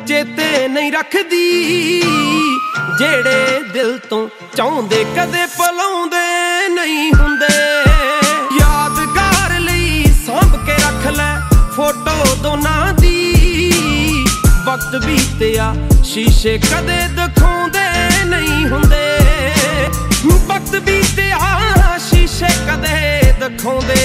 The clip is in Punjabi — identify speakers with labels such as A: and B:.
A: ਚੇਤੇ ਨਹੀਂ ਰੱਖਦੀ, ਜਿਹੜੇ ਦਿਲ ਤੋਂ ਚਾਹੁੰਦੇ ਕਦੇ ਭੁਲਾਉਂਦੇ ਨਹੀਂ ਹੁੰਦੇ। ਯਾਦਗਾਰ ਲਈ ਸਾਂਭ ਕੇ ਰੱਖ ਲੈ ਫੋਟੋ ਦੋਨਾਂ ਦੀ, ਵਕਤ ਬੀਤਿਆ ਸ਼ੀਸ਼ੇ ਕਦੇ ਦਿਖਾਉਂਦੇ ਨਹੀਂ ਹੁੰਦੇ। ਵਕਤ ਬੀਤਿਆ ਸ਼ੀਸ਼ੇ ਕਦੇ ਦਿਖਾਉਂਦੇ